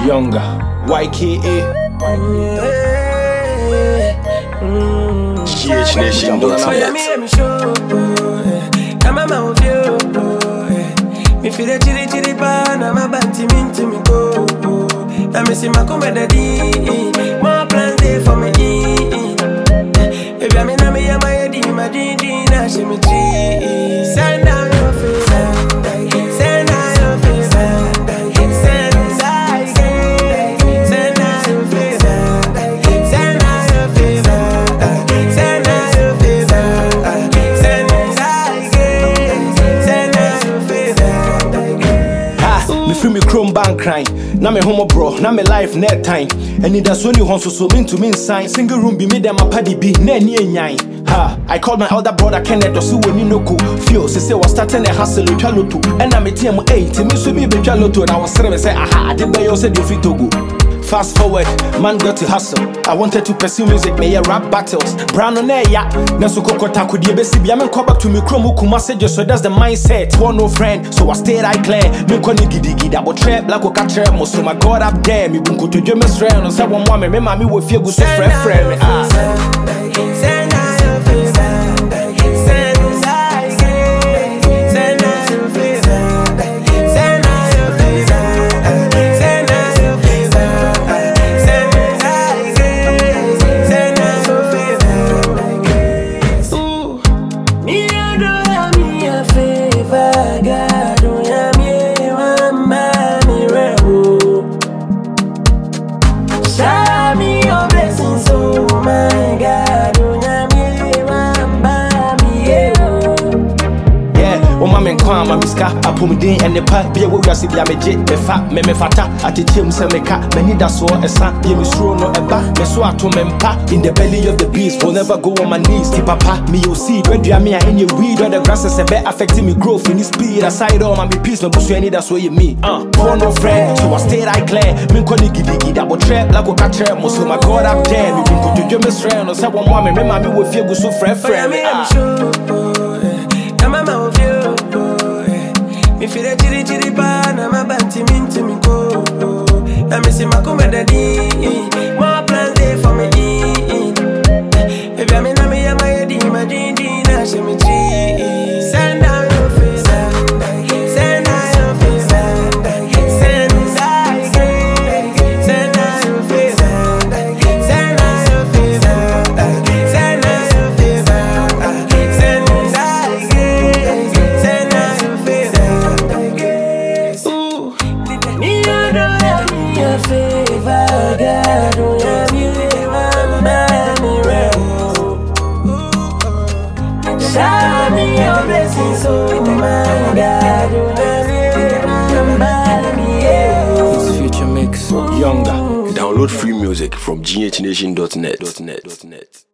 Younger, YKA. GHNation.net. Me feel the chili chili pan, I'm a banty mean to me go. I miss him, I come with the D. More plans there for me. If I'm in a me, I'm a D, my D, now she me tree. Send down your face, send down your face, send down your face, send down your face, send down your face, send down your face, Me free me chrome bank crying. Now me homo bro, now me life net time. And it does only honso so mean to mean sign. Single room be made them a paddy be ne nyai. Ha, I called my elder brother Kenneth Dosu when you know cool. Feel say was starting a hustle with Chalotu. And I'm a team 8, me so me be Chalotu. And I was saying say aha, I did buy you said you fit to go. Fast forward, man got to hustle. I wanted to pursue music, me rap battles. Brown on air, yeah. Naso kokota could you be I'm come back to me chromo kumasejo, so that's the mindset. One no friend, so I stayed I clear. Me koni gidi double trap like a catcher. Most of my God up there, me bunko to Jimmy Strand. So one woman, me mommy will feel good so friend. Mama miska apumdin and the pa be we see bia meje me fa me fata atechem se meka many da so esa be me suro no eba me so ato me mpa in the belly of the beast will never go on my knees keep papa me you see when do me in your weed or the grass is be affecting me growth in speed aside all my peace no busu any that's what you me born no friend so I stayed I clear me koni gidi double trap like a catcher most of my God up there me go to Jimmy Strand or someone woman me mama will feel good so friend me feel the chili chili pan, I'm a banty mean to me go. I miss him, I come with the D. More plans there for me. If I'm in a me, I'm a D, my D, now she me tree. Send down your face, send down your face, send down your face, send down your face, send down your face, send down your face, send down your face, send down your face, favor, God, oh yeah, me shower me your blessings, oh my God, oh yeah, it's Future Mix, Younger. Download free music from GHNation.net.